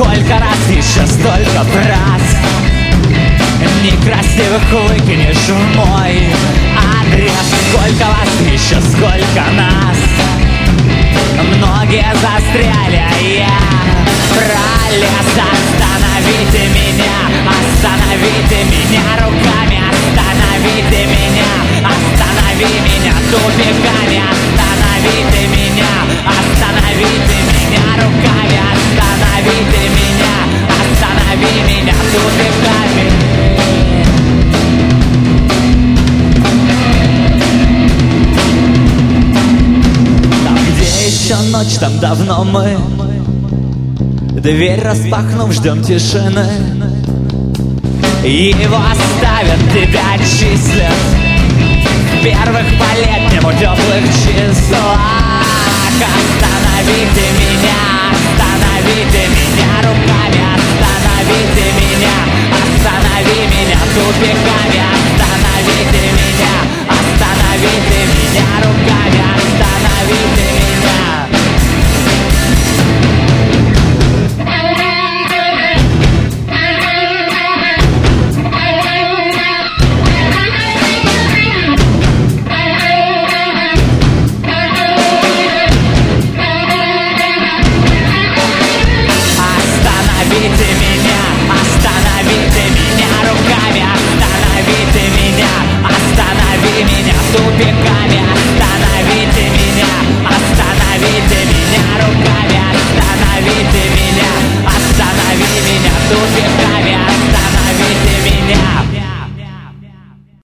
Сколько раз, еще столько фраз некрасивых выкинешь в мой адрес. Сколько вас, еще сколько нас. Многие застряли, а я пролез. Остановите меня руками. Остановите меня, останови меня тупиками. Остановите меня руками. Останови меня тупиками. Еще ночь, там давно мы, дверь распахнув, ждем тишины. Его оставят, тебя отчислят первых по летнему теплых числах. Остановите меня